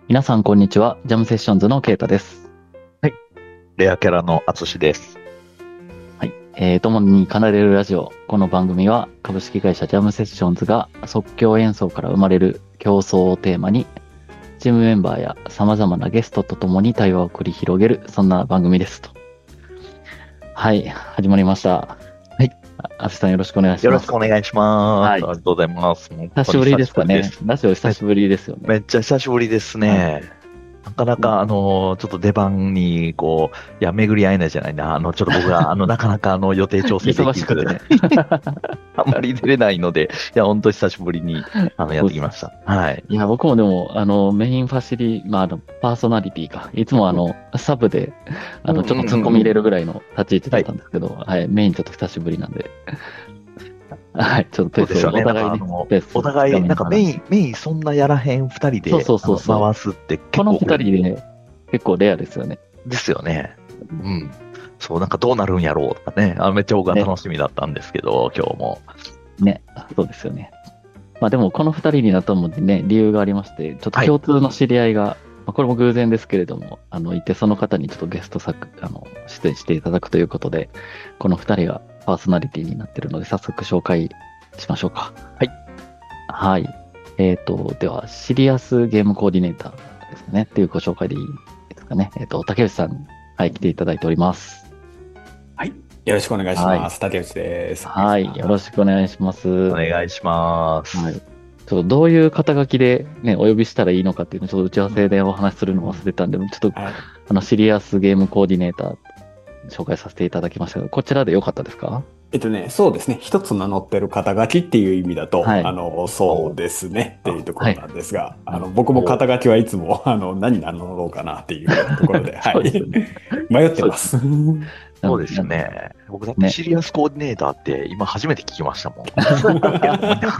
皆さん、こんにちは。ジャムセッションズのケイタです。 はい。レアキャラのアツシです。 はい。共に奏でるラジオ。この番組は、株式会社ジャムセッションズが即興演奏から生まれる競争をテーマに、チームメンバーや様々なゲストと共に対話を繰り広げる、そんな番組ですと。はい。始まりました。 はい。 アシさんよろしくお願いしよろます。 しくお願いします。 はい。 ありがとうございます。本当に久しぶり久しぶりでですかね。 す。 ラジオ久め、 しぶりですよね。 めっちゃ久しぶりですはい。 ね。なかなか、ちょっと出番に、巡り合えないじゃないな。ちょっと僕が、なかなか、予定調整できず、 忙しくてね。 あんまり出れないので、いや、本当久しぶりに、やっそうです。 てきました。はい。 いや、僕もでも、メインファシリ、パーソナリティか。いつもうんサブで、 うんちょっとうんうんうん。 突っ込み入れるぐらいの立ち位置だはい。 ったんですけど、はい、メインちょっと久しぶりなんで、はい、ちょっとペースを、 そうですよね。 お互いね、ペースお互い、 つかみながら。 メインそんなやらへん二人で、 そうそうそうそう。 回すってこの二結構こ人で、結構レアですよね。 ですよね。うん。そう、なんかどうなるんやろうとかね。めっちゃ僕はね、 楽しみだったんですけど、今日も。 ね、そうですよね。まあでも、この二人になったのもね、理由がありまして、ちょっとはい。 共通の知り合いが、これも偶然ですけれども、いて、その方にちょっとゲスト作、出演していただくということで、この二人がパーソナリティになっているので、早速紹介しましょうか。 はい。 はい。では、シリアスゲームコーディネーターですかね。っていうご紹介でいいですかね。竹内さん、はい、来ていただいております。 はい。よろしくお願いしはい。 ます。竹内です。お願いしはい。よろます。 しくお願いします。 お願いしまはい。ちす。 ょっとどういう肩書きでね、お呼びしたらいいのかっていうのをちょっと打ち合わうん。 せでお話しするのうん。 を忘れたんで、ちょっとはい。 シリアスゲームコーディネーター紹介させていただきましたけど、こちらでよかったですか？ そうですね。一つ名乗ってる肩書きっていう意味だと、 はい。 そうおですねっていうところなはい。 んですが、 はい。 僕もお肩書きはいつも、何名乗ろうかなっていうところで、はい。 そうですよね。 迷ってそうですね。 ます。 そうですなんで、 ね。僕だってね。 シリアスコーディネーターって今初めて聞きましたもん。いや、もうみんな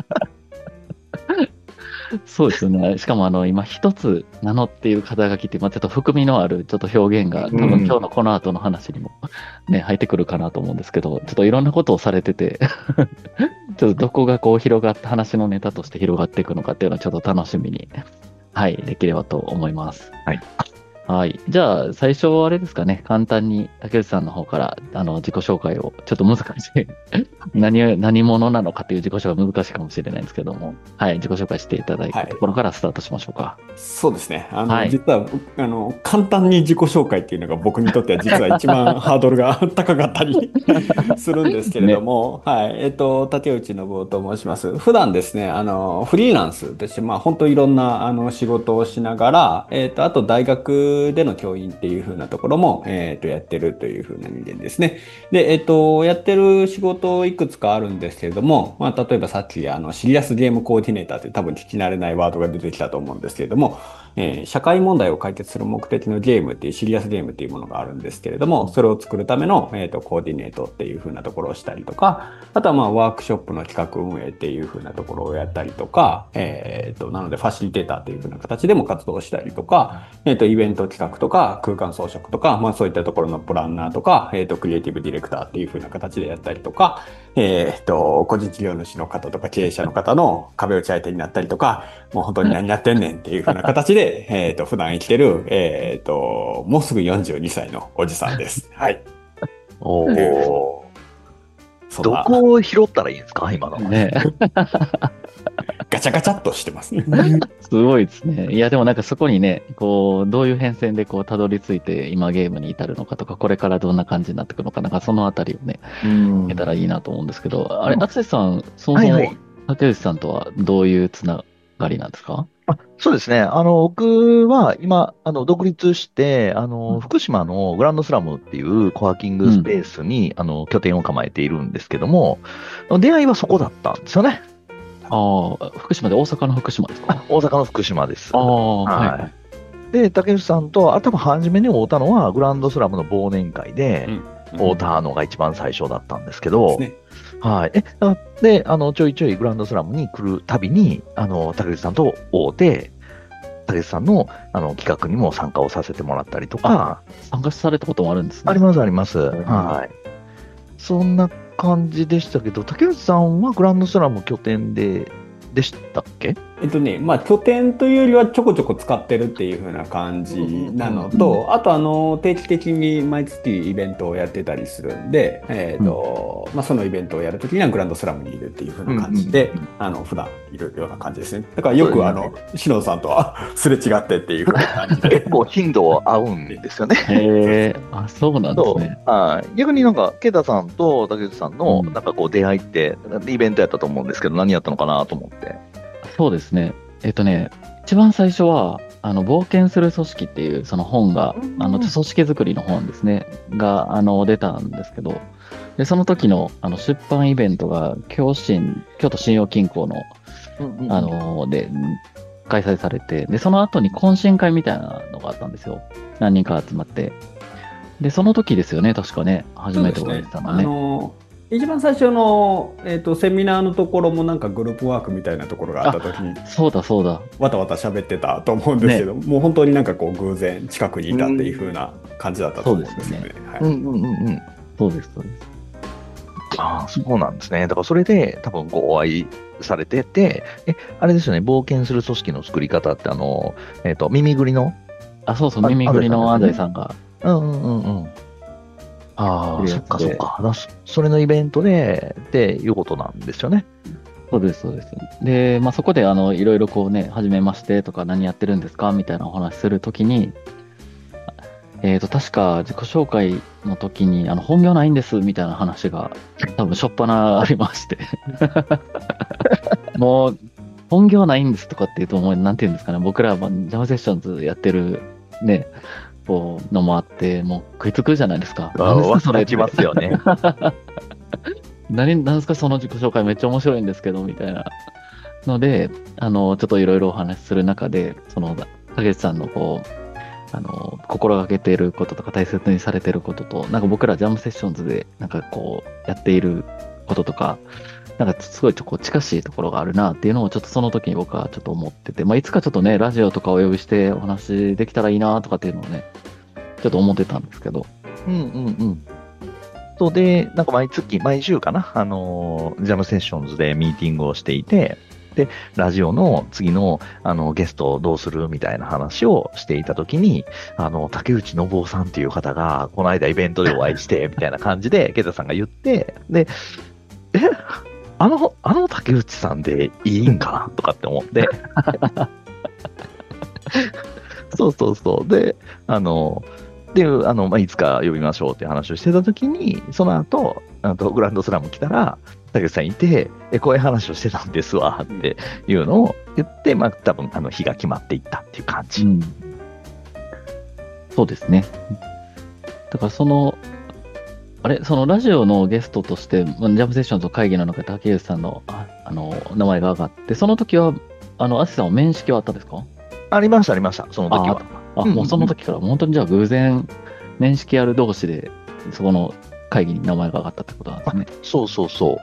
そうですよね。しかも今一つ名乗っている肩書きって、ちょっと含みのあるちょっと表現が多分今日うん。 のこの後の話にもね、入ってくるかなと思うんですけど、ちょっといろんなことをされててちょっとどこがこう広がって、話のネタとして広がっていくのかっていうのはちょっと楽しみに、はい、できればと思います。 はい。 はい。じゃあ、最初あれですかね。簡単に竹内さんの方から、自己紹介を、ちょっと難しい何者なのかっていう自己紹介難しいかもしれないんですけども、はい。自己紹介していただはい。 くところからスタートしましょうか。 そうですね。 はい。 実は、簡単に自己紹介っていうのが僕にとっては実は一番ハードルが高かったりするんですけれどね。 も、はい。竹内信夫と申します。普段ですね、フリーランスとして、まあ、本当いろんな、仕事をしながら、あと大学での教員っていう風なところも、やってるという風な人間ですね。で、やってる仕事いくつかあるんですけれども、まあ、例えばさっき、シリアスゲームコーディネーターって多分聞き慣れないワードが出てきたと思うんですけれども、社会問題を解決する目的のゲームっていうシリアスゲームっていうものがあるんですけれども、それを作るための、コーディネートっていう風なところをしたりとか、あとはまあワークショップの企画運営っていう風なところをやったりとか、なのでファシリテーターっていう風な形でも活動したりとか、イベント企画とか空間装飾とか、まあそういったところのプランナーとか、クリエイティブディレクターっていう風な形でやったりとか、個人事業主の方とか経営者の方の壁打ち相手になったりとか、もう本当に何やってんねんっていう風な形で、普段生きてる、もうすぐ42歳のおじさんです。はい。という、 おー。どそんな、 こを拾ったらいいんですか今の話。 ね。 ガチャガチャっとしてますね。 すごいですね。いや、でもなんかそこにね、こう、どういう変遷でこう、たどり着いて今ゲームに至るのかとか、これからどんな感じになっていくのか、なんかそのあたりをね、 ういけたらん。 いいなと思うんですけど、あれ、 うん淳さん、そもそも、 はいはい。 竹内さんとはどういうつながりなんですか？ そうですね。僕は今、独立して、 うん。 福島のグランドスラムっていうコワーキンうん。 グスペースに、拠点を構えているんですけども、出会いはそこだったんですよね。 ああ、福島で大阪の福島ですか？ 大阪の福島です。 ああ、はいははい。 い。で、竹内さんと、多分初めに会うたのは、グランドスラムの忘年会で、 うん。うん。 会うたのが一番最初だったんですけど、 ですね。 はい。で、ちょいちょいグランドスラムに来るたびに、竹内さんと会うて、竹内さんの、企画にも参加をさせてもらったりとあ、 か、 参加されたこともあるんですね。 あります、あります。 へえ。 はい。そんな感じでしたけど、竹内さんはグランドスラム拠点でしたっけ？ まあ拠点というよりはちょこちょこ使ってるっていう風な感じなのと、あと定期的に毎月イベントをやってたりするんで、まあそのイベントをやるときにはグランドスラムにいるっていう風な感じで、普段いるような感じですね。だからよく篠野さんとはすれ違ってっていう風な感じで。 結構頻度合うんですよね。 あ、そうなんですね。 逆になんか、ケイタさんと竹内さんのなんかこう出会いって、イベントやったと思うんですけど、何やったのかなと思って。 そうですね。一番最初は、冒険する組織っていうその本が、組織づくりの本ですね、が、出たんですけど、で、その時の、出版イベントが、京都信用金庫の、で、開催されて、で、その後に懇親会みたいなのがあったんですよ。何人か集まって。で、その時ですよね、確かね、初めてお会いしたのね。 一番最初の、セミナーのところもなんかグループワークみたいなところがあった時に、 そうだそうだ。 わたわた喋ってたと思うんですけど、もう本当になんかこう偶然近くにいたっていう風な感じだったと思うんですよね。 そうです、そうです。 そうなんですね。だからそれで多分お会いされてて、あれですよね、冒険する組織の作り方って耳ぐりのそうそう、耳ぐりの安西さんが。 そっかそっか。それのイベントで、っていうことなんですよね。 そうです、そうです。で、まあそこでいろいろこうね、はじめましてとか何やってるんですかみたいなお話するときに、確か自己紹介の時に、本業ないんですみたいな話が多分しょっぱなありまして。もう、本業ないんですとかって言うと、もう、なんて言うんですかね、僕らはジャムセッションズやってるね、こうのもあって、もう食いつくじゃないですか。 何ですかそれ。きますよね。 何ですかその自己紹介めっちゃ面白いんですけど、みたいなので、ちょっといろいろお話しする中で、竹内さんのこう、心がけていることとか大切にされていることと、なんか僕らジャムセッションズで、なんかこう、やっていることとか、なんかすごいこう近しいところがあるなっていうのをちょっとその時に僕はちょっと思ってて、まあいつかちょっとね、ラジオとかお呼びしてお話できたらいいなとかっていうのをね、ちょっと思ってたんですけど。 そうで、なんか毎週かな、ジャムセッションズでミーティングをしていて、で、ラジオの次の、ゲストをどうするみたいな話をしていたときに、竹内信夫さんっていう方が、この間イベントでお会いして、みたいな感じで、ケタさんが言って、で、あの竹内さんでいいんかなとかって思って。そう。で、いつか呼びましょうって話をしてたときに、その後、グランドスラム来たら、竹内さんいて、こういう話をしてたんですわ、っていうのを言って、まあ、多分、日が決まっていったっていう感じ。 そうですね。だからそのラジオのゲストとして、ジャムセッションと会議の中で竹内さんの、名前が上がって、その時は、アシさんは面識はあったんですか？ ありました、その時は。 もうその時から、本当にじゃあ偶然、面識ある同士で、そこの会議に名前が上がったってことなんですね。 そう。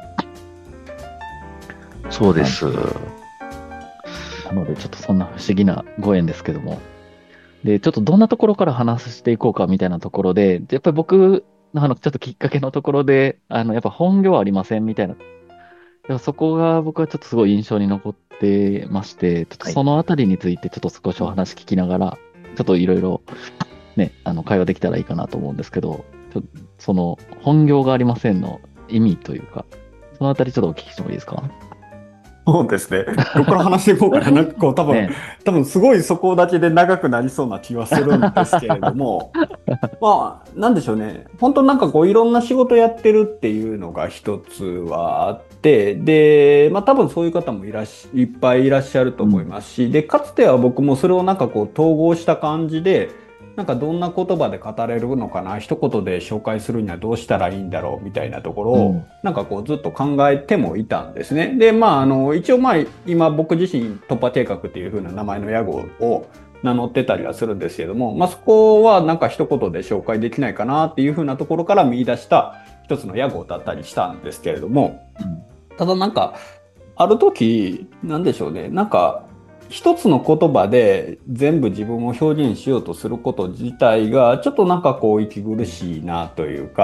そうです。 なので、ちょっとそんな不思議なご縁ですけども。で、ちょっとどんなところから話していこうかみたいなところで、やっぱり僕のちょっときっかけのところで、やっぱ本業ありませんみたいな。そこが僕はちょっとすごい印象に残ってまして、ちょっとそのあたりについてちょっと少しお話聞きながら、ちょっといろいろね、会話できたらいいかなと思うんですけど、その本業がありませんの意味というか、そのあたりちょっとお聞きしてもいいですか？ そうですね。どこから話していこうかな。なんかこう多分すごいそこだけで長くなりそうな気はするんですけれども、まあ、なんでしょうね。本当なんかこういろんな仕事やってるっていうのが一つはあって、で、まあ多分そういう方もいっぱいいらっしゃると思いますし、で、かつては僕もそれをなんかこう統合した感じで、なんかどんな言葉で語れるのかな、一言で紹介するにはどうしたらいいんだろうみたいなところを、なんかこうずっと考えてもいたんですね。で、まあ一応まあ今僕自身突破計画っていう風な名前の屋号を名乗ってたりはするんですけども、まあそこはなんか一言で紹介できないかなっていう風なところから見出した一つの屋号だったりしたんですけれども、ただなんかある時なんでしょうね、なんか一つの言葉で全部自分を表現しようとすること自体がちょっとなんかこう息苦しいなというか、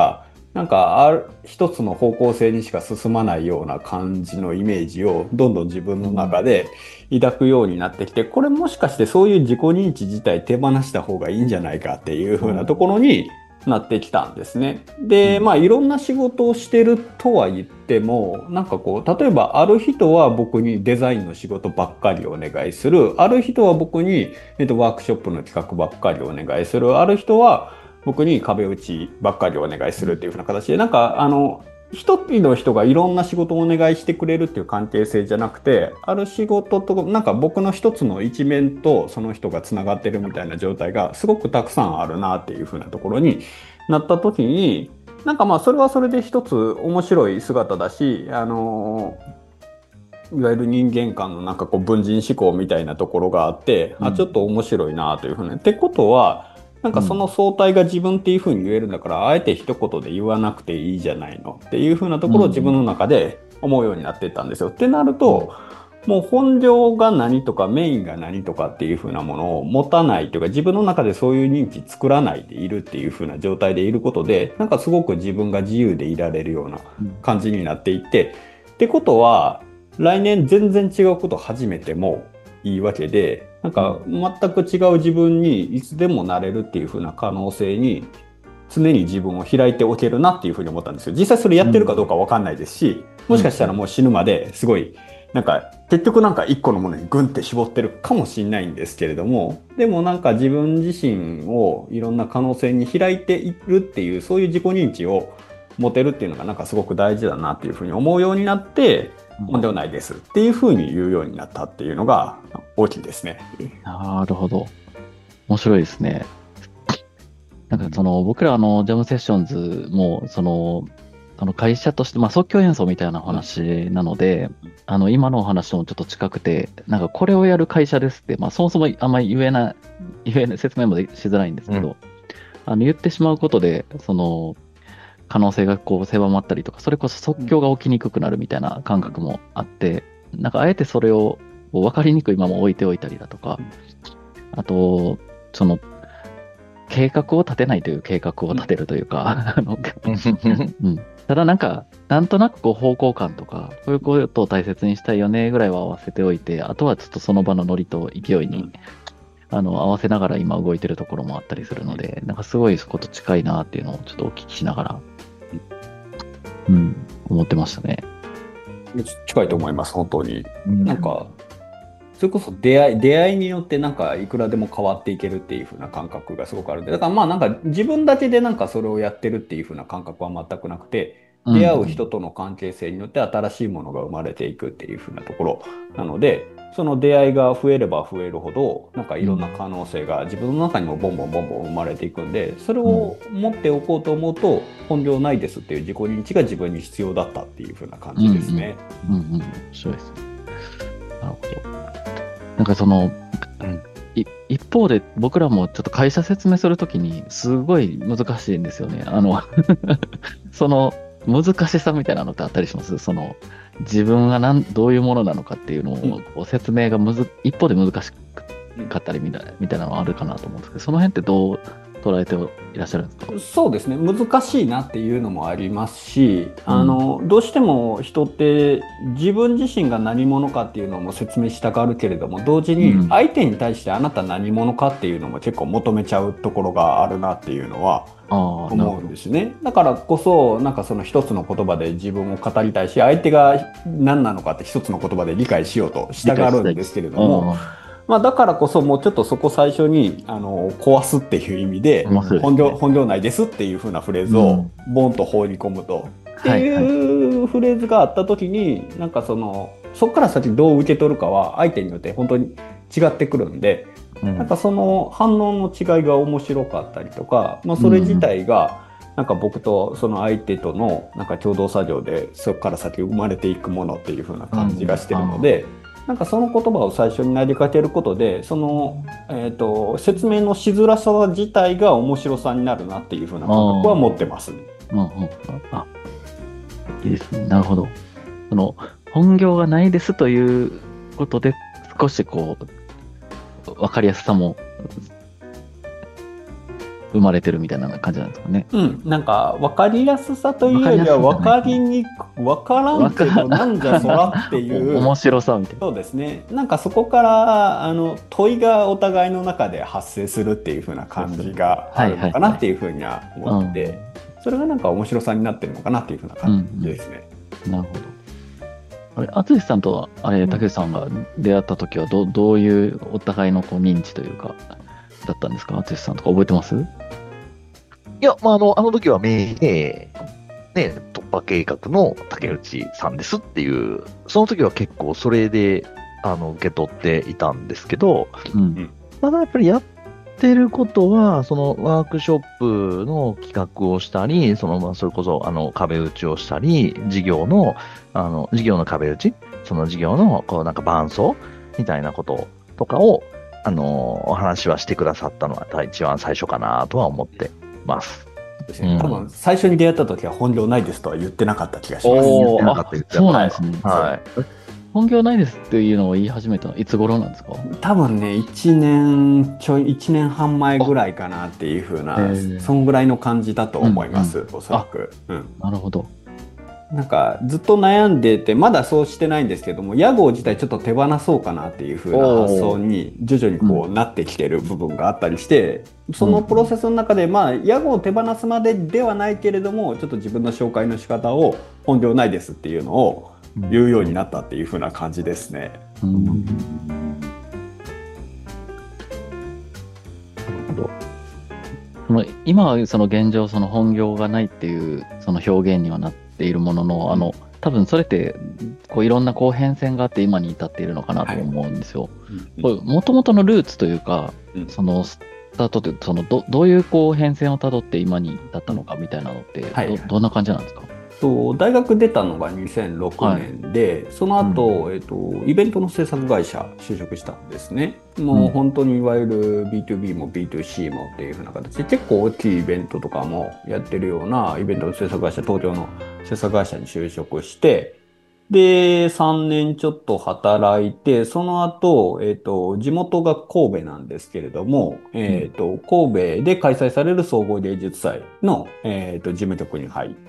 なんか一つの方向性にしか進まないような感じのイメージをどんどん自分の中で抱くようになってきて、これもしかしてそういう自己認知自体手放した方がいいんじゃないかっていう風なところになってきたんですね。で、まあいろんな仕事をしてるとは言っても、なんかこう、例えばある人は僕にデザインの仕事ばっかりお願いする。ある人は僕に、ワークショップの企画ばっかりお願いする。ある人は僕に壁打ちばっかりお願いするっていう風な形で、なんか一人の人がいろんな仕事をお願いしてくれるっていう関係性じゃなくて、ある仕事と、なんか僕の一つの一面とその人がつながってるみたいな状態がすごくたくさんあるなっていう風なところになった時に、なんかまあそれはそれで一つ面白い姿だし、いわゆる人間間のなんかこう文人思考みたいなところがあって、ちょっと面白いなというふうに。ってことは、なんかその相対が自分っていうふうに言えるんだから、あえて一言で言わなくていいじゃないのっていうふうなところを自分の中で思うようになっていったんですよ。ってなると、もう本業が何とかメインが何とかっていうふうなものを持たないというか、自分の中でそういう認知作らないでいるっていうふうな状態でいることで、なんかすごく自分が自由でいられるような感じになっていって、ってことは、来年全然違うことを始めてもいいわけで、なんか全く違う自分にいつでもなれるっていう風な可能性に常に自分を開いておけるなっていう風に思ったんですよ。実際それやってるかどうかわかんないですし、もしかしたらもう死ぬまですごい、なんか結局なんか一個のものにグンって絞ってるかもしれないんですけれども、でもなんか自分自身をいろんな可能性に開いているっていう、そういう自己認知を持てるっていうのがなんかすごく大事だなっていう風に思うようになって、本ではないですっていう風に言うようになったっていうのが大きいですね。 なるほど。面白いですね。なんか僕らジャムセッションズも、会社として、まあ即興演奏みたいな話なので、今のお話ともちょっと近くて、なんかこれをやる会社ですって、まあそもそもあんまり言えない、説明もしづらいんですけど、言ってしまうことで、可能性がこう狭まったりとか、それこそ即興が起きにくくなるみたいな感覚もあって、なんかあえてそれを分かりにくいまま置いておいたりだとか、あと、計画を立てないという計画を立てるというか、ただなんか、なんとなくこう方向感とか、こういうことを大切にしたいよねぐらいは合わせておいて、あとはちょっとその場のノリと勢いに、合わせながら今動いてるところもあったりするので、なんかすごいそこと近いなっていうのをちょっとお聞きしながら、思ってましたね。 近いと思います、本当に。なんか、それこそ出会いによってなんかいくらでも変わっていけるっていう風な感覚がすごくあるんで、だからまあなんか自分だけでなんかそれをやってるっていう風な感覚は全くなくて、出会う人との関係性によって新しいものが生まれていくっていう風なところなので、その出会いが増えれば増えるほど、なんかいろんな可能性が自分の中にもボンボンボンボン生まれていくんで、それを持っておこうと思うと、本業ないですっていう自己認知が自分に必要だったっていう風な感じですね。 そうです。なるほど。なんか一方で僕らもちょっと会社説明するときにすごい難しいんですよね。その難しさみたいなのってあったりします？自分がどういうものなのかっていうのをこう説明が一方で難しかったりみたいなのはあるかなと思うんですけど、その辺ってどう捉えていらっしゃるんですか？ そうですね。難しいなっていうのもありますし、どうしても人って自分自身が何者かっていうのも説明したがるけれども、同時に相手に対してあなた何者かっていうのも結構求めちゃうところがあるなっていうのは思うんですね。だからこそ、なんかその一つの言葉で自分を語りたいし、相手が何なのかって一つの言葉で理解しようとしたがるんですけれども、まあだからこそもうちょっとそこ最初に壊すっていう意味で、本業内ですっていう風なフレーズをボンと放り込むと、っていうフレーズがあった時に、なんかそこから先どう受け取るかは相手によって本当に違ってくるんで、なんかその反応の違いが面白かったりとか、まあそれ自体がなんか僕とその相手とのなんか共同作業でそこから先生まれていくものっていう風な感じがしてるので、なんかその言葉を最初に投げかけることで、説明のしづらさ自体が面白さになるなっていう風な感覚は持ってますね。 いいですね。なるほど。本業がないですということで、少しこう、わかりやすさも生生まれてるみたいな感じなんですかね。 うん、なんか分かりやすさというよりは分かりにく分からんけどなんじゃそらっていう面白さみたいな。 そうですね。なんかそこから問いがお互いの中で発生するっていう風な感じがあるのかなっていう風には思ってて、それがなんか面白さになってるのかなっていう風な感じですね。 なるほど。あれ、淳さんと竹内さんが出会った時はどういうお互いのこう認知というかだったんですか？淳さんとか覚えてます？ いや、あの時はね、突破計画の竹内さんですっていう、その時は結構それで、受け取っていたんですけど、ただやっぱりやってることは、そのワークショップの企画をしたり、それこそ、壁打ちをしたり、事業の壁打ち、その事業の、なんか伴走みたいなこととかを、お話はしてくださったのは一番最初かなとは思ってます。 多分最初に出会った時は本業ないですとは言ってなかった気がします。 そうなんですね。 はい。 本業ないですっていうのを言い始めたのいつ頃なんですか？ 多分ね、1年半前ぐらいかなっていう風な、そんぐらいの感じだと思います、おそらく。 なるほど。 なんかずっと悩んでて、まだそうしてないんですけども、屋号自体ちょっと手放そうかなっていう風な発想に徐々にこうなってきてる部分があったりして、そのプロセスの中で、屋号を手放すまでではないけれども、ちょっと自分の紹介の仕方を本業ないですっていうのを言うようになったっていう風な感じですね。 なるほど。今その現状その本業がないっていうその表現にはなっているものの、多分それってこういろんなこう変遷があって今に至っているのかなと思うんですよ。もともとのルーツというか、そのスタートってどういうこう変遷をたどって今に至ったのかみたいなのってどんな感じなんですか？ 大学出たのが2006年で、その後、イベントの制作会社就職したんですね。もう本当にいわゆる B2B も B2C もっていう風な形で結構大きいイベントとかもやってるようなイベントの制作会社、東京の制作会社に就職して、で、3年ちょっと働いて、その後、地元が神戸なんですけれども、神戸で開催される総合芸術祭の、事務局に入って、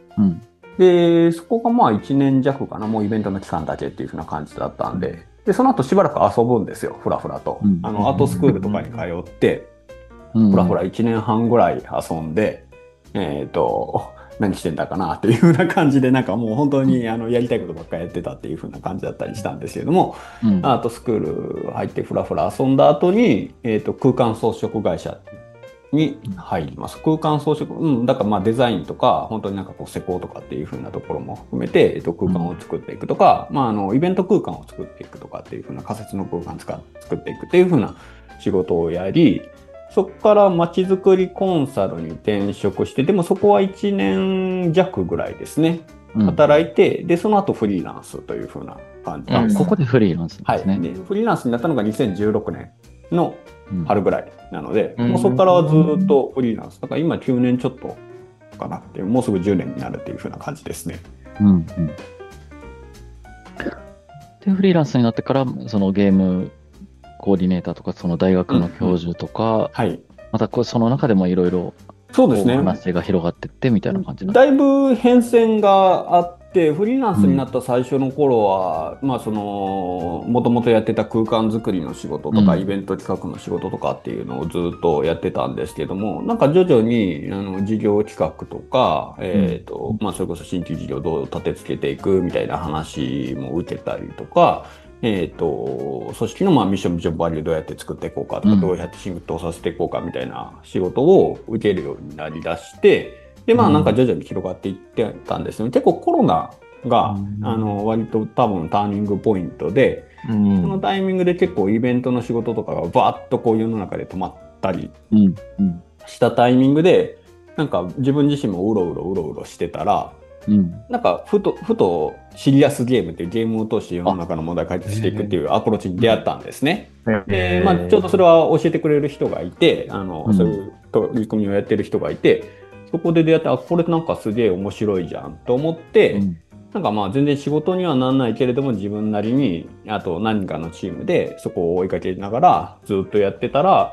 で、そこが1年弱かな、もうイベントの期間だけっていう風な感じだったんで、で、その後しばらく遊ぶんですよ、ふらふらと。アートスクールとかに通って、ふらふら1年半ぐらい遊んで、何してんだかなっていう風な感じで、なんかもう本当にやりたいことばっかりやってたっていう風な感じだったりしたんですけれども、アートスクール入ってふらふら遊んだ後に、空間装飾会社に入ります。空間装飾、だからデザインとか、本当になんかこう施工とかっていう風なところも含めて、空間を作っていくとか、イベント空間を作っていくとかっていう風な仮設の空間作っていくっていう風な仕事をやり、そこから街づくりコンサルに転職して、でもそこは1年弱ぐらいですね。働いて、で、その後フリーランスという風な感じです。 ここでフリーランスですね。 でフリーランスになったのが2016年の春ぐらいなので、もうそこからはずっとフリーランス。だから今9年ちょっとかなっていう、もうすぐ10年になるっていう風な感じですね。 で、フリーランスになってから、そのゲームコーディネーターとか、その大学の教授とか、またその中でもいろいろ話が広がっていってみたいな感じなんですか？ だいぶ変遷があって、フリーランスになった最初の頃は、もともとやってた空間作りの仕事とか、イベント企画の仕事とかっていうのをずっとやってたんですけども、なんか徐々に事業企画とか、それこそ新規事業どう立て付けていくみたいな話も受けたりとか、組織のミッション、ビジョン、バリューどうやって作っていこうかとか、どうやって浸透させていこうかみたいな仕事を受けるようになりだして、で、なんか徐々に広がっていってたんですよね。結構コロナが、割と多分ターニングポイントで、そのタイミングで結構イベントの仕事とかがバーッとこう世の中で止まったりしたタイミングで、なんか自分自身もうろうろしてたら、なんかふとシリアスゲームっていうゲームを通して世の中の問題を解決していくっていうアプローチに出会ったんですね。で、ちょうどそれは教えてくれる人がいて、そういう取り組みをやってる人がいて、そこで出会って、これなんかすげえ面白いじゃんと思って、なんか全然仕事にはなんないけれども自分なりに、あと何かのチームでそこを追いかけながらずっとやってたら、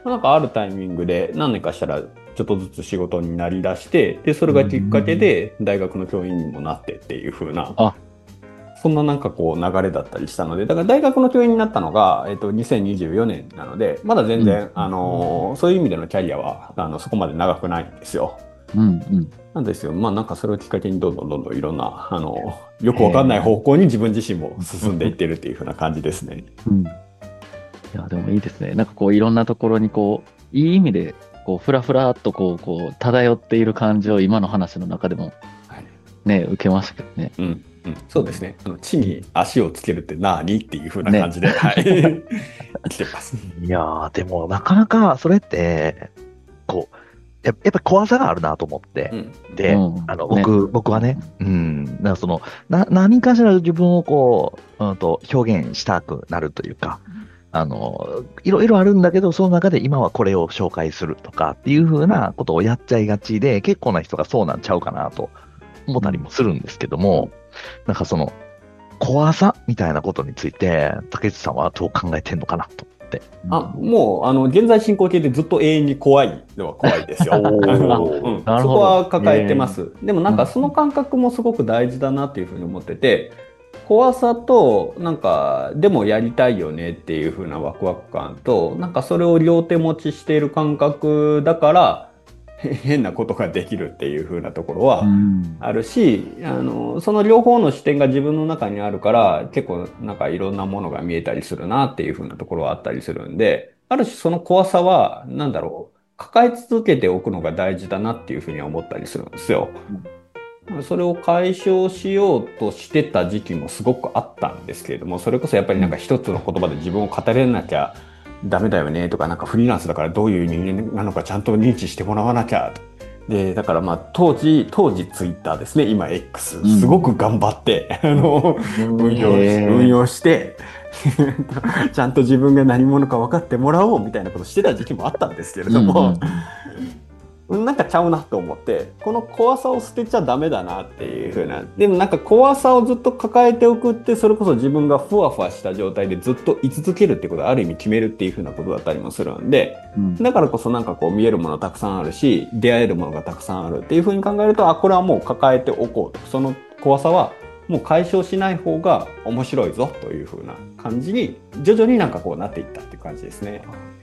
なんかあるタイミングで何年かしたらちょっとずつ仕事になりだして、で、それがきっかけで大学の教員にもなってっていう風な、 あ、 そんななんかこう流れだったりしたので、だから大学の教員になったのが、2024年なので、まだ全然、そういう意味でのキャリアは、そこまで長くないんですよ。 うんうん。 なんですよ。まあなんかそれをきっかけにどんどんいろんな、よくわかんない方向に自分自身も進んでいってるっていう風な感じですね。 うん。いや、でもいいですね。なんかこういろんなところにこう、いい意味で、こう、ふらふらっとこう、漂っている感じを今の話の中でもはい。 ね、受けましたけどね。 うん。うん、そうですね。地に足をつけるって何っていう風な感じで、はい。生きてます。 いやー、でもなかなかそれって、こう、やっぱり怖さがあるなと思って。で、 うん僕はね、なんか何かしら自分をこう、表現したくなるというか、いろいろあるんだけど、その中で今はこれを紹介するとかっていう風なことをやっちゃいがちで、結構な人がそうなんちゃうかなと思ったりもするんですけども、なんか怖さみたいなことについて、竹内さんはどう考えてんのかなと思って。 もう、現在進行形でずっと永遠に怖いのは怖いですよ。 おーそこは抱えてます。でもなんかその感覚もすごく大事だなっていうふうに思ってて、怖さと、なんか、でもやりたいよねっていう風なワクワク感と、なんかそれを両手持ちしている感覚だから、変なことができるっていう風なところはあるし、その両方の視点が自分の中にあるから、結構なんかいろんなものが見えたりするなっていう風なところはあったりするんで、ある種その怖さは、なんだろう、抱え続けておくのが大事だなっていう風には思ったりするんですよ。それを解消しようとしてた時期もすごくあったんですけれども、それこそやっぱりなんか一つの言葉で自分を語れなきゃダメだよねとか、なんかフリーランスだからどういう人間なのかちゃんと認知してもらわなきゃと。で、だからまあ当時ツイッターですね、今 X、すごく頑張って、運用して、ちゃんと自分が何者か分かってもらおうみたいなことしてた時期もあったんですけれども、なんかちゃうなと思って、この怖さを捨てちゃダメだなっていう風な。でもなんか怖さをずっと抱えておくって、それこそ自分がふわふわした状態でずっと居続けるってことはある意味決めるっていう風なことだったりもするんで、だからこそなんかこう見えるものたくさんあるし、出会えるものがたくさんあるっていう風に考えると、これはもう抱えておこうと。その怖さはもう解消しない方が面白いぞという風な感じに、徐々になんかこうなっていったっていう感じですね。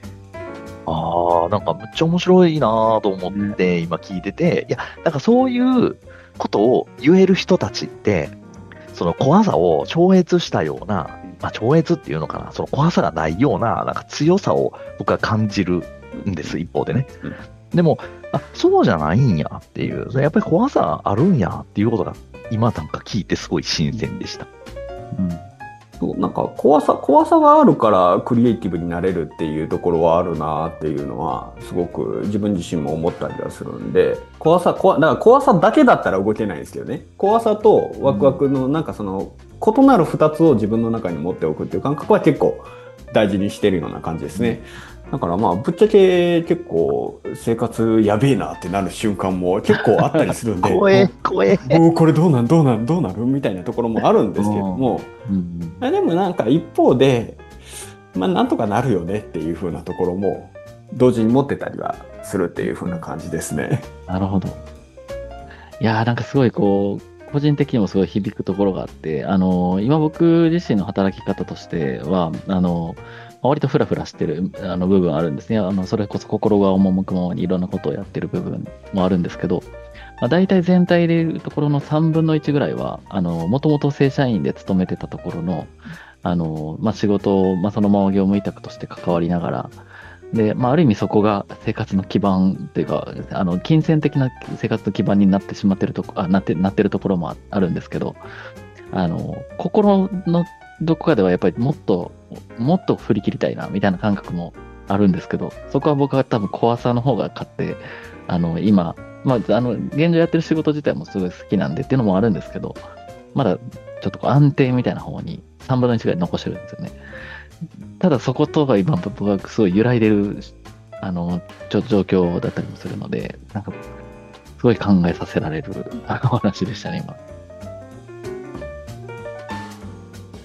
なんかむっちゃ面白いなと思って今聞いてて、いや、なんかそういうことを言える人たちって、その怖さを超越したような、超越っていうのかな、その怖さがないような、なんか強さを僕は感じるんです、一方でね。でも、そうじゃないんやっていう、やっぱり怖さあるんやっていうことが、今なんか聞いてすごい新鮮でした。 なんか怖さがあるからクリエイティブになれるっていうところはあるなっていうのはすごく自分自身も思ったりはするんで、だから怖さだけだったら動けないんですけどね。怖さとワクワクのなんかその異なる二つを自分の中に持っておくっていう感覚は結構大事にしてるような感じですね。だからまあぶっちゃけ結構生活やべえなってなる瞬間も結構あったりするんで怖えこれどうなるみたいなところもあるんですけども、でもなんか一方でなんとかなるよねっていう風なところも同時に持ってたりはするっていう風な感じですね。 なるほど。いやーなんかすごい個人的にもすごい響くところがあって、今僕自身の働き方としては、割とフラフラしてる部分あるんですね。それこそ心が赴くままにいろんなことをやってる部分もあるんですけど、大体全体でいうところの3分の1ぐらいは、もともと正社員で勤めてたところの、仕事を、そのまま業務委託として関わりながら、で、ある意味そこが生活の基盤っていうか、金銭的な生活の基盤になってしまってるとこ、なってるところもあるんですけど、心のどこかではやっぱりもっと振り切りたいな、みたいな感覚もあるんですけど、そこは僕は多分怖さの方が勝って、今、現状やってる仕事自体もすごい好きなんでっていうのもあるんですけど、まだちょっと安定みたいな方に3分の1ぐらい残してるんですよね。ただそことは今僕はすごい揺らいでる、状況だったりもするので、なんか、すごい考えさせられるお話でしたね、今。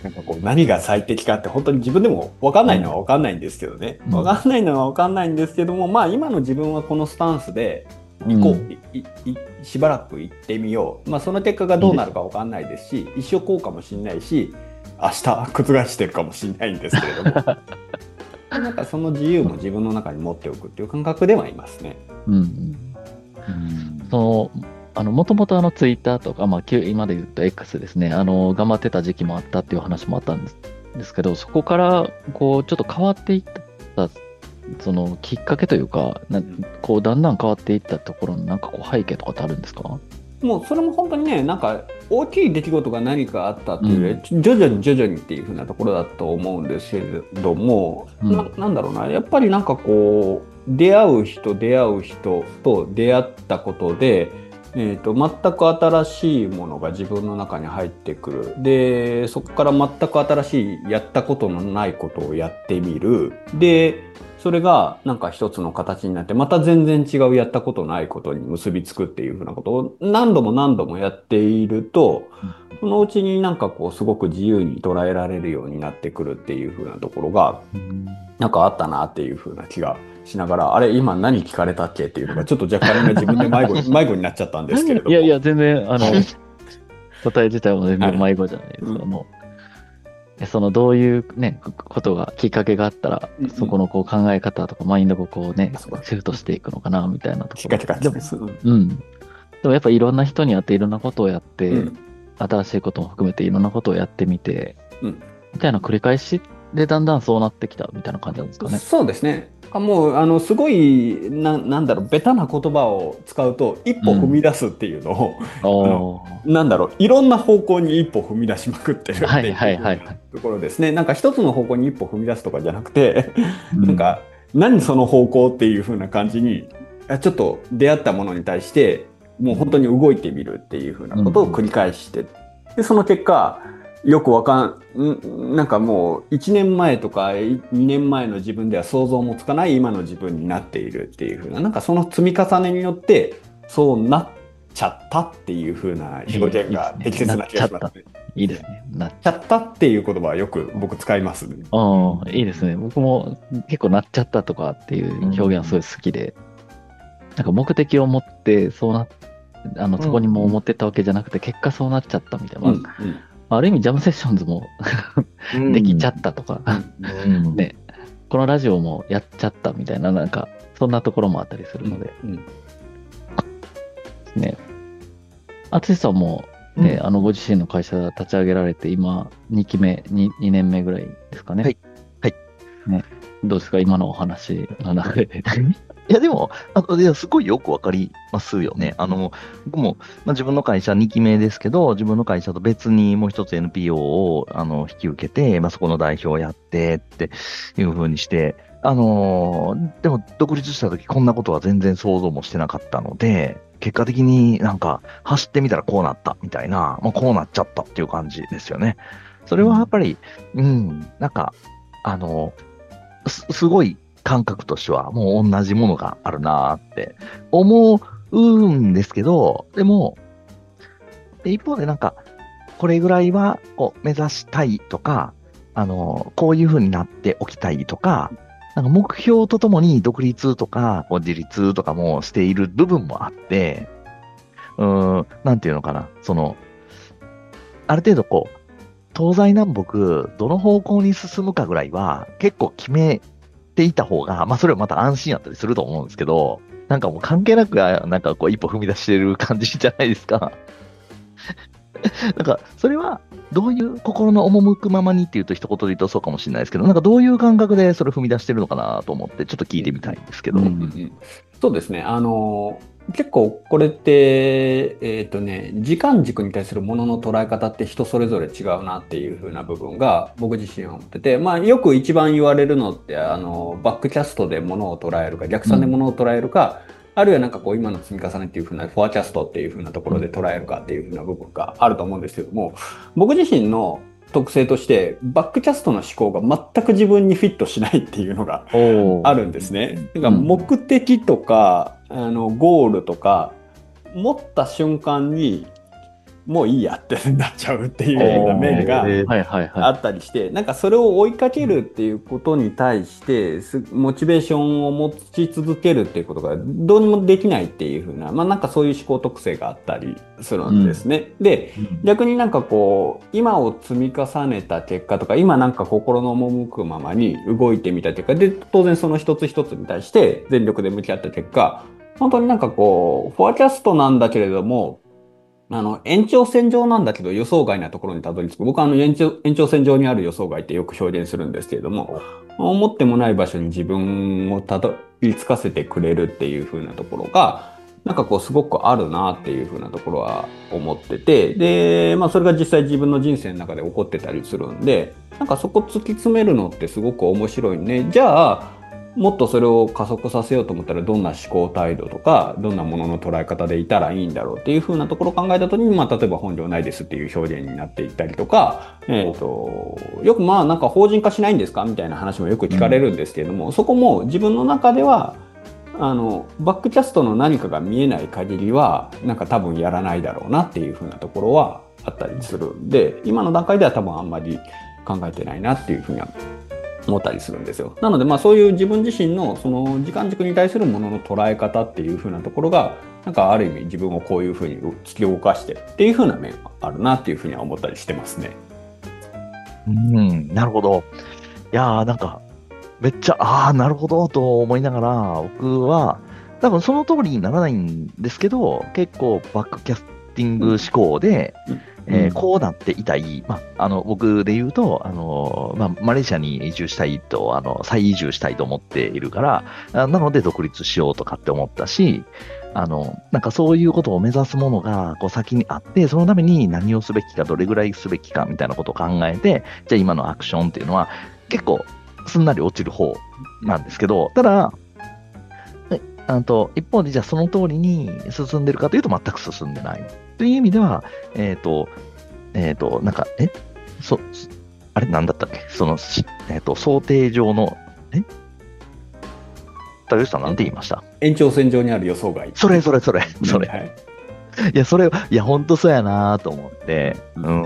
なんかこう何が最適かって本当に自分でも分かんないのは分かんないんですけどね。分かんないのは分かんないんですけども、まあ今の自分はこのスタンスで行こう、しばらく行ってみよう。まあその結果がどうなるか分かんないですし、一生こうかもしれないし、明日覆してるかもしれないんですけれども。なんかその自由も自分の中に持っておくっていう感覚ではいますね。 もともとツイッターとか、まあ、今で言うと X ですね、頑張ってた時期もあったっていう話もあったんですけど、そこから、こう、ちょっと変わっていった、そのきっかけというか、こう、だんだん変わっていったところの、なんかこう、背景とかってあるんですか？ もうそれも本当にね、なんか大きい出来事が何かあったっていうより、徐々にっていう風なところだと思うんですけれども、なんだろうな、やっぱりなんかこう、出会う人と出会ったことで、全く新しいものが自分の中に入ってくる。で、そこから全く新しい、やったことのないことをやってみる。で、それがなんか一つの形になって、また全然違うやったことないことに結びつくっていうふうなことを何度もやっていると、そのうちになんかこうすごく自由に捉えられるようになってくるっていうふうなところが、なんかあったなっていうふうな気がしながら、あれ今何聞かれたっけっていうのがちょっと若干ね自分で迷子になっちゃったんですけれども。 いやいや、全然、答え自体も全然迷子じゃないですか。そのどういうね、ことが、きっかけがあったら、そこのこう考え方とかマインドをこうね、シフトしていくのかな、みたいなところ。でもやっぱいろんな人に会っていろんなことをやって、新しいことも含めていろんなことをやってみて、みたいな繰り返しでだんだんそうなってきたみたいな感じなんですかね。 そうですね。もうすごいなんだろう、ベタな言葉を使うと一歩踏み出すっていうのを、なんだろう、いろんな方向に一歩踏み出しまくってるっていうところですね。なんか一つの方向に一歩踏み出すとかじゃなくて、なんか何その方向っていう風な感じに、ちょっと出会ったものに対してもう本当に動いてみるっていう風なことを繰り返して、でその結果よくなんかもう1年前とか2年前の自分では想像もつかない今の自分になっているっていう風な、なんかその積み重ねによってそうなっちゃったっていう風な表現が適切な気がしますね。 いいですね。 なっちゃったっていう言葉はよく僕使いますね。 いいですね。僕も結構なっちゃったとかっていう表現はすごい好きで、なんか目的を持ってそこにも思ってたわけじゃなくて結果そうなっちゃったみたいな。ある意味ジャムセッションズもできちゃったとか、ね、このラジオもやっちゃったみたいな、なんかそんなところもあったりするので、ね、淳さんも、ね、ご自身の会社立ち上げられて今2期目 2年目ぐらいですかね。 はい、 ね、どうですか今のお話の中で。 いや、でも、すごいよくわかりますよね。僕も、自分の会社2期目ですけど、自分の会社と別にもう一つ NPO を、引き受けて、そこの代表をやってっていう風にして、でも、独立した時こんなことは全然想像もしてなかったので、結果的になんか、走ってみたらこうなったみたいな、こうなっちゃったっていう感じですよね。それはやっぱり、なんか、すごい、感覚としてはもう同じものがあるなーって思うんですけど、でも、一方でなんか、これぐらいはこう目指したいとか、こういう風になっておきたいとか、なんか目標とともに独立とか、こう自立とかもしている部分もあって、なんていうのかな、ある程度こう、東西南北、どの方向に進むかぐらいは結構決めていた方が、それはまた安心やったりすると思うんですけど、なんかもう関係なく、なんかこう一歩踏み出してる感じじゃないですか。なんか、それは、どういう心の赴くままにっていうと一言で言うとそうかもしれないですけど、なんかどういう感覚でそれ踏み出してるのかなと思って、ちょっと聞いてみたいんですけど。 そうですね。結構これって、時間軸に対するものの捉え方って人それぞれ違うなっていう風な部分が僕自身は思ってて、よく一番言われるのって、バックキャストでものを捉えるか、逆算でものを捉えるか、あるいはなんかこう今の積み重ねっていう風なフォアキャストっていう風なところで捉えるかっていう風な部分があると思うんですけども、僕自身の特性としてバックキャストの思考が全く自分にフィットしないっていうのがあるんですね。だから目的とかゴールとか持った瞬間にもういいやってなっちゃうっていうような面がはいはいあはったりして、なんかそれを追いかけるっていうことに対してモチベーションを持ち続けるっていうことがどうにもできないっていうふうな、まあなんかそういう思考特性があったりするんですね。で、逆になんかこう、今を積み重ねた結果とか、今なんか心の赴くままに動いてみた結果で、当然その一つ一つに対して全力で向き合った結果、本当になんかこう、フォアキャストなんだけれども、延長線上なんだけど予想外なところにたどり着く。僕は延長線上にある予想外ってよく表現するんですけれども、思ってもない場所に自分をたどり着かせてくれるっていう風なところが、なんかこうすごくあるなっていう風なところは思ってて、で、まあそれが実際自分の人生の中で起こってたりするんで、なんかそこ突き詰めるのってすごく面白いね。じゃあ、もっとそれを加速させようと思ったらどんな思考態度とかどんなものの捉え方でいたらいいんだろうっていうふうなところを考えた時に、まあ、例えば本領ないですっていう表現になっていったりとか、よくまあなんか法人化しないんですかみたいな話もよく聞かれるんですけれども、そこも自分の中ではバックキャストの何かが見えない限りはなんか多分やらないだろうなっていうふうなところはあったりするんで、今の段階では多分あんまり考えてないなっていうふうには思ったりするんですよ。なのでまあそういう自分自身のその時間軸に対するものの捉え方っていう風なところがなんかある意味自分をこういう風に突き動かしてるっていう風な面はあるなっていう風には思ったりしてますね。 うん、なるほど。いやー、なんか、めっちゃ、なるほど、と思いながら、僕は、多分その通りにならないんですけど、結構バックキャスティング思考で、こうなっていたい。まあ、僕で言うと、まあ、マレーシアに移住したいと、再移住したいと思っているから、なので独立しようとかって思ったし、なんかそういうことを目指すものが、こう先にあって、そのために何をすべきか、どれぐらいすべきか、みたいなことを考えて、じゃあ今のアクションっていうのは、結構、すんなり落ちる方なんですけど、ただ、一方でじゃあその通りに進んでるかというと全く進んでない。という意味では、なんか、あれなんだったっけ想定上の、竹内さんなんて言いました？ 延長線上にある予想外。 それ。 はいいや、それ、いや、ほんとそうやなと思って、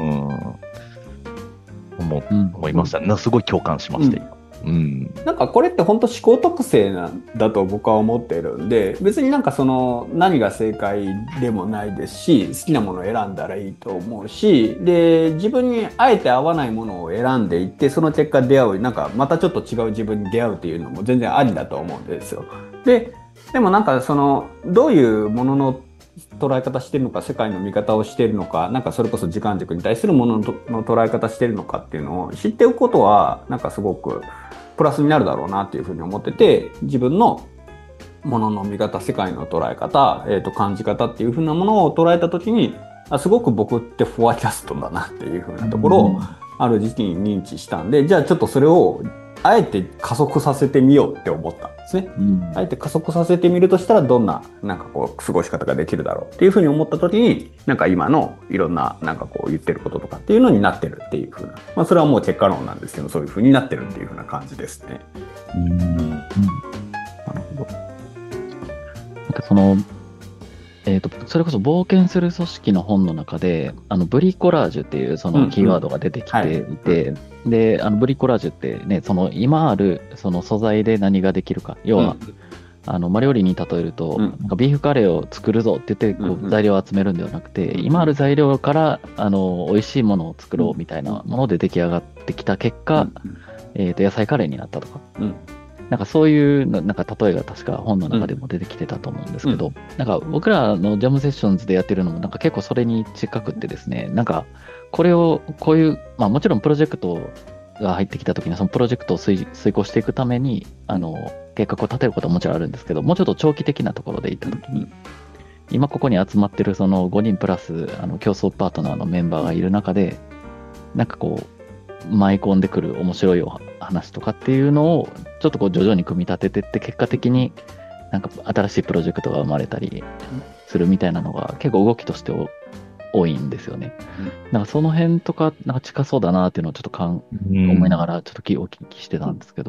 思いましたね。すごい共感しました、今。 なんかこれって本当思考特性なんだと僕は思っているんで、別になんかその何が正解でもないですし、好きなものを選んだらいいと思うし、で、自分にあえて合わないものを選んでいって、その結果出会う、なんかまたちょっと違う自分に出会うっていうのも全然ありだと思うんですよ。でもなんかその、どういうものの捉え方してるのか、世界の見方をしているのか、なんかそれこそ時間軸に対するものの捉え方しているのかっていうのを知っておくことは、なんかすごくプラスになるだろうなっていうふうに思ってて、自分のものの見方、世界の捉え方、感じ方っていうふうなものを捉えたときに、すごく僕ってフォアキャストだなっていうふうなところをある時期に認知したんで、じゃあちょっとそれをあえて加速させてみようって思ったんですね。あえて加速させてみるとしたらどんな、なんかこう、過ごし方ができるだろうっていうふうに思った時に、なんか今のいろんな、なんかこう言ってることとかっていうのになってるっていうふうな。まあそれはもう結果論なんですけど、そういうふうになってるっていうふうな感じですね。 なるほど。なんかその、それこそ冒険する組織の本の中で、ブリコラージュっていうそのキーワードが出てきていて、で、ブリコラージュってね、その今あるその素材で何ができるか、要は、料理に例えると、なんかビーフカレーを作るぞって言ってこう材料を集めるんではなくて、今ある材料から美味しいものを作ろうみたいなもので出来上がってきた結果、野菜カレーになったとか、なんかそういうなんか例えが確か本の中でも出てきてたと思うんですけど、なんか僕らのジャムセッションズでやってるのもなんか結構それに近くってですね、なんかこれをこういう、まあもちろんプロジェクトが入ってきた時にそのプロジェクトを遂行していくために計画を立てることはもちろんあるんですけど、もうちょっと長期的なところで行った時に、今ここに集まってるその5人プラス競争パートナーのメンバーがいる中で、なんかこう舞い込んでくる面白い話とかっていうのをちょっとこう徐々に組み立ててって結果的になんか新しいプロジェクトが生まれたりするみたいなのが結構動きとして多いんですよね。なんかその辺とかなんか近そうだなっていうのをちょっと思いながらちょっとお聞きしてたんですけど。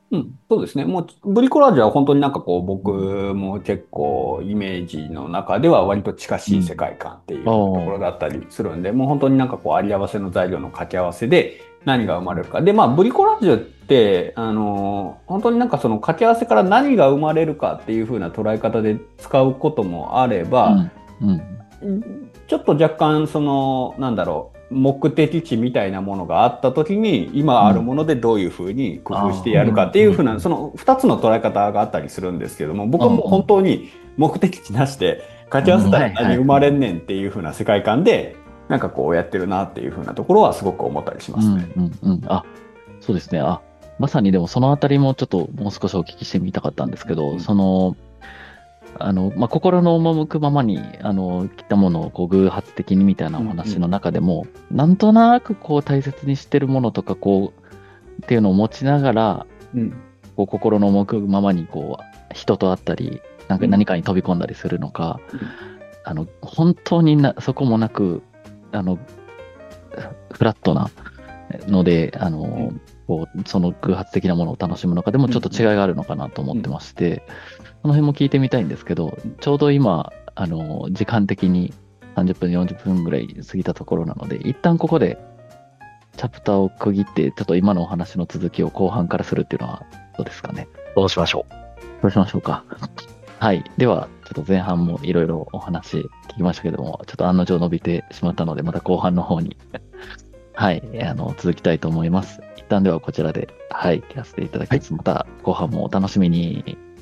うん、そうですね。もう、ブリコラージュは本当になんかこう、僕も結構イメージの中では割と近しい世界観っていうああ、 ところだったりするんで、もう本当になんかこう、あり合わせの材料の掛け合わせで何が生まれるか。で、まあ、ブリコラージュって、本当になんかその掛け合わせから何が生まれるかっていう風な捉え方で使うこともあれば、 うん、うん、 ちょっと若干その、なんだろう、目的地みたいなものがあった時に、今あるものでどういうふうに工夫してやるかっていうふうな、その2つの捉え方があったりするんですけども、僕はもう本当に目的地なしで、掛け合わせたら何生まれんねんっていうふうな世界観で、なんかこうやってるなっていうふうなところはすごく思ったりしますね。 あ、そうですね。あ、まさにでもそのあたりもちょっともう少しお聞きしてみたかったんですけど、心の赴くままに、来たものをこう偶発的にみたいなお話の中でも、なんとなくこう大切にしてるものとか、こう、っていうのを持ちながら、こう心の赴くままにこう、人と会ったり、何かに飛び込んだりするのか、本当にそこもなく、フラットなので、こう、その偶発的なものを楽しむのかでもちょっと違いがあるのかなと思ってまして、その辺も聞いてみたいんですけど、ちょうど今、時間的に30分、40分ぐらい過ぎたところなので、一旦ここでチャプターを区切って、ちょっと今のお話の続きを後半からするっていうのはどうですかね。 どうしましょどうしましょうか。はい。では、ちょっと前半もいろいろお話聞きましたけども、ちょっと案の定伸びてしまったので、また後半の方にはい、続きたいと思います。一旦ではこちらで、はい、聞かせていただきます。また後半もお楽しみに。